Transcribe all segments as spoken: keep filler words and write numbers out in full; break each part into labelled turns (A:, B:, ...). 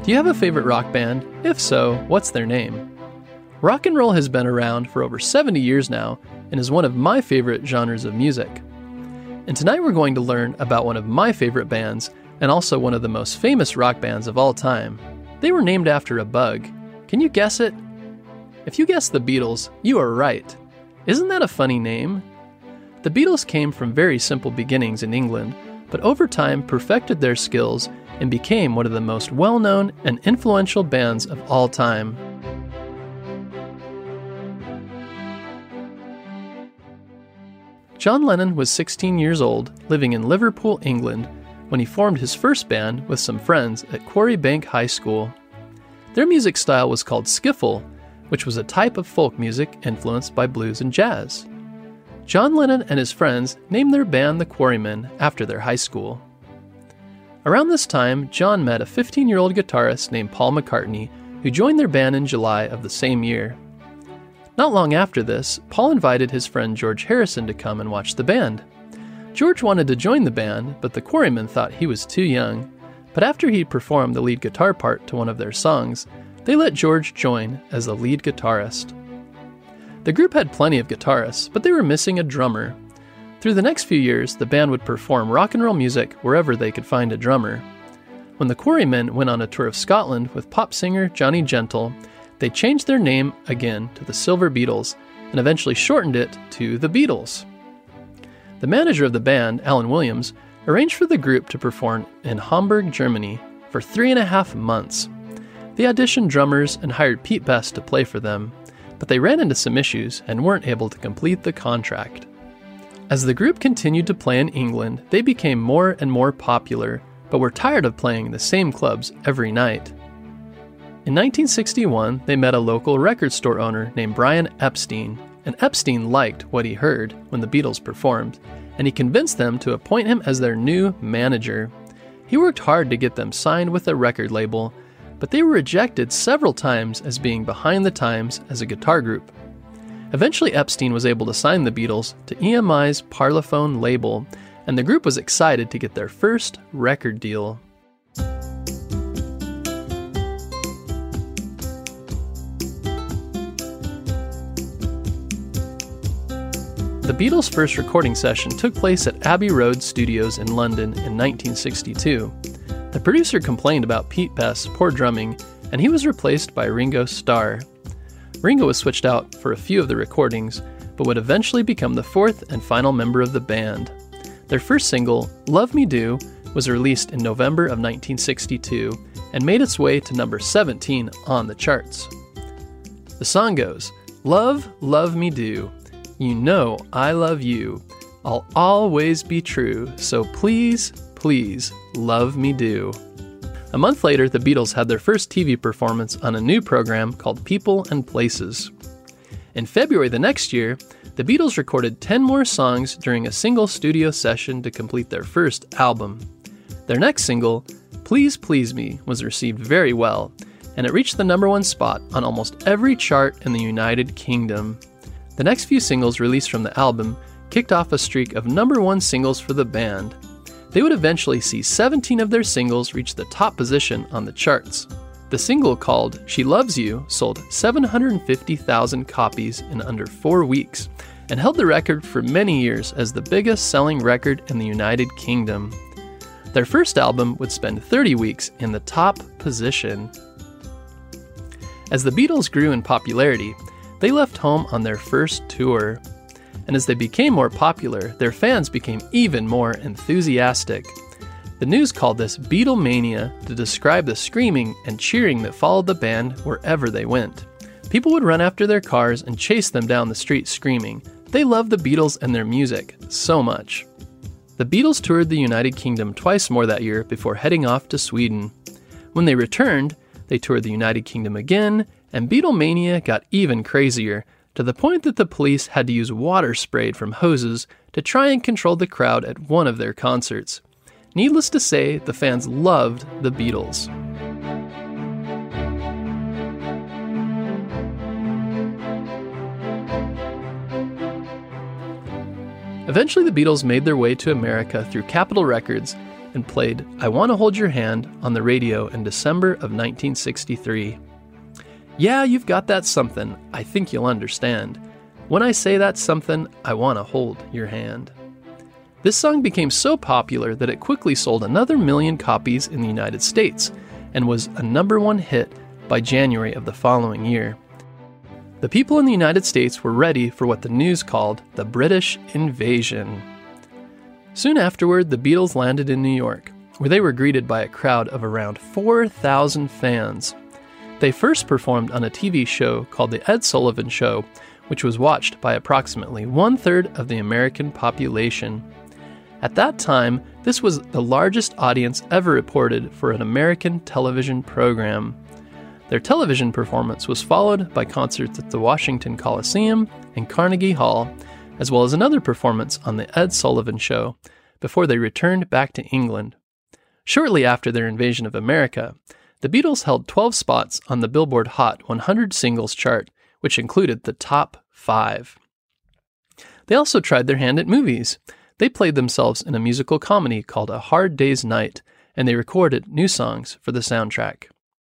A: Do you have a favorite rock band? If so, what's their name? Rock and roll has been around for over seventy years now and is one of my favorite genres of music. And tonight we're going to learn about one of my favorite bands and also one of the most famous rock bands of all time. They were named after a bug. Can you guess it? If you guessed the Beatles, you are right. Isn't that a funny name? The Beatles came from very simple beginnings in England, but over time perfected their skills and became one of the most well-known and influential bands of all time. John Lennon was sixteen years old, living in Liverpool, England, when he formed his first band with some friends at Quarry Bank High School. Their music style was called skiffle, which was a type of folk music influenced by blues and jazz. John Lennon and his friends named their band the Quarrymen after their high school. Around this time, John met a fifteen-year-old guitarist named Paul McCartney, who joined their band in July of the same year. Not long after this, Paul invited his friend George Harrison to come and watch the band. George wanted to join the band, but the Quarrymen thought he was too young. But after he performed the lead guitar part to one of their songs, they let George join as the lead guitarist. The group had plenty of guitarists, but they were missing a drummer. Through the next few years, the band would perform rock and roll music wherever they could find a drummer. When the Quarrymen went on a tour of Scotland with pop singer Johnny Gentle, they changed their name again to the Silver Beatles and eventually shortened it to the Beatles. The manager of the band, Alan Williams, arranged for the group to perform in Hamburg, Germany for three and a half months. They auditioned drummers and hired Pete Best to play for them, but they ran into some issues and weren't able to complete the contract. As the group continued to play in England, they became more and more popular, but were tired of playing the same clubs every night. In nineteen sixty-one, they met a local record store owner named Brian Epstein, and Epstein liked what he heard when the Beatles performed, and he convinced them to appoint him as their new manager. He worked hard to get them signed with a record label, but they were rejected several times as being behind the times as a guitar group. Eventually, Epstein was able to sign the Beatles to E M I's Parlophone label, and the group was excited to get their first record deal. The Beatles' first recording session took place at Abbey Road Studios in London in nineteen sixty-two. The producer complained about Pete Best's poor drumming, and he was replaced by Ringo Starr. Ringo was switched out for a few of the recordings, but would eventually become the fourth and final member of the band. Their first single, Love Me Do, was released in November of nineteen sixty-two and made its way to number seventeen on the charts. The song goes, "Love, love me do. You know I love you. I'll always be true, so please, please, love me do." A month later, the Beatles had their first T V performance on a new program called People and Places. In February the next year, the Beatles recorded ten more songs during a single studio session to complete their first album. Their next single, Please Please Me, was received very well, and it reached the number one spot on almost every chart in the United Kingdom. The next few singles released from the album kicked off a streak of number one singles for the band. They would eventually see seventeen of their singles reach the top position on the charts. The single called She Loves You sold seven hundred fifty thousand copies in under four weeks and held the record for many years as the biggest selling record in the United Kingdom. Their first album would spend thirty weeks in the top position. As the Beatles grew in popularity, they left home on their first tour. And as they became more popular, their fans became even more enthusiastic. The news called this Beatlemania to describe the screaming and cheering that followed the band wherever they went. People would run after their cars and chase them down the street screaming. They loved the Beatles and their music so much. The Beatles toured the United Kingdom twice more that year before heading off to Sweden. When they returned, they toured the United Kingdom again, and Beatlemania got even crazier, to the point that the police had to use water sprayed from hoses to try and control the crowd at one of their concerts. Needless to say, the fans loved the Beatles. Eventually, the Beatles made their way to America through Capitol Records and played I Want to Hold Your Hand on the radio in December of nineteen sixty-three. Yeah, you've got that something, I think you'll understand. When I say that something, I want to hold your hand. This song became so popular that it quickly sold another million copies in the United States and was a number one hit by January of the following year. The people in the United States were ready for what the news called the British invasion. Soon afterward, the Beatles landed in New York, where they were greeted by a crowd of around four thousand fans. They first performed on a T V show called The Ed Sullivan Show, which was watched by approximately one-third of the American population. At that time, this was the largest audience ever reported for an American television program. Their television performance was followed by concerts at the Washington Coliseum and Carnegie Hall, as well as another performance on The Ed Sullivan Show, before they returned back to England. Shortly after their invasion of America, the Beatles held twelve spots on the Billboard Hot one hundred Singles chart, which included the top five. They also tried their hand at movies. They played themselves in a musical comedy called A Hard Day's Night, and they recorded new songs for the soundtrack.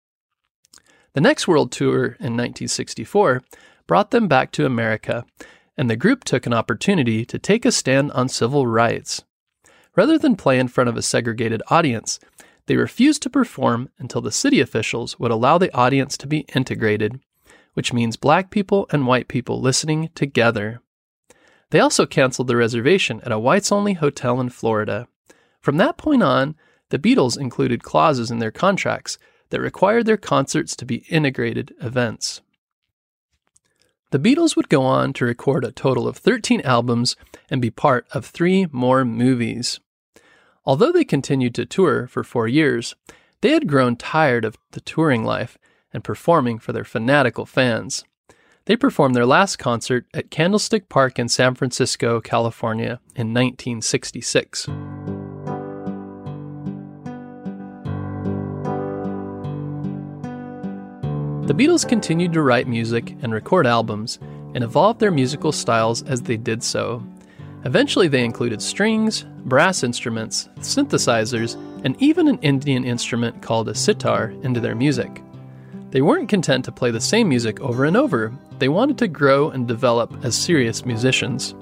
A: The next world tour in nineteen sixty-four brought them back to America, and the group took an opportunity to take a stand on civil rights. Rather than play in front of a segregated audience, they refused to perform until the city officials would allow the audience to be integrated, which means black people and white people listening together. They also canceled the reservation at a whites-only hotel in Florida. From that point on, the Beatles included clauses in their contracts that required their concerts to be integrated events. The Beatles would go on to record a total of thirteen albums and be part of three more movies. Although they continued to tour for four years, they had grown tired of the touring life and performing for their fanatical fans. They performed their last concert at Candlestick Park in San Francisco, California in nineteen sixty-six. The Beatles continued to write music and record albums and evolved their musical styles as they did so. Eventually they included strings, brass instruments, synthesizers, and even an Indian instrument called a sitar into their music. They weren't content to play the same music over and over. They wanted to grow and develop as serious musicians.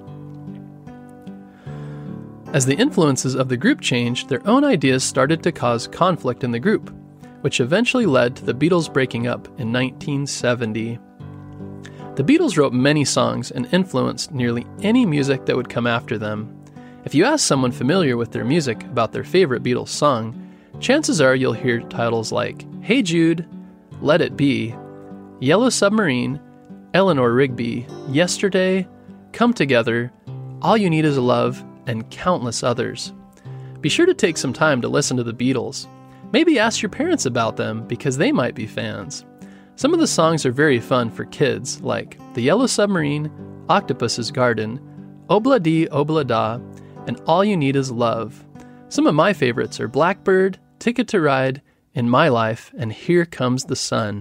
A: As the influences of the group changed, their own ideas started to cause conflict in the group, which eventually led to the Beatles breaking up in nineteen seventy. The Beatles wrote many songs and influenced nearly any music that would come after them. If you ask someone familiar with their music about their favorite Beatles song, chances are you'll hear titles like Hey Jude, Let It Be, Yellow Submarine, Eleanor Rigby, Yesterday, Come Together, All You Need Is Love, and countless others. Be sure to take some time to listen to the Beatles. Maybe ask your parents about them because they might be fans. Some of the songs are very fun for kids, like The Yellow Submarine, Octopus's Garden, Obla Di Obla Da, and All You Need Is Love. Some of my favorites are Blackbird, Ticket to Ride, In My Life, and Here Comes the Sun.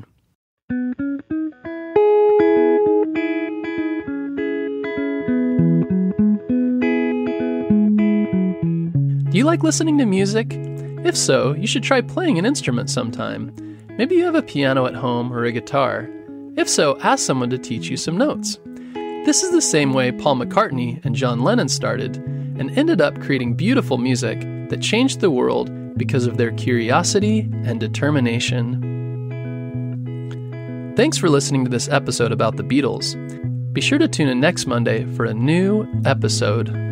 A: Do you like listening to music? If so, you should try playing an instrument sometime. Maybe you have a piano at home or a guitar. If so, ask someone to teach you some notes. This is the same way Paul McCartney and John Lennon started and ended up creating beautiful music that changed the world because of their curiosity and determination. Thanks for listening to this episode about the Beatles. Be sure to tune in next Monday for a new episode.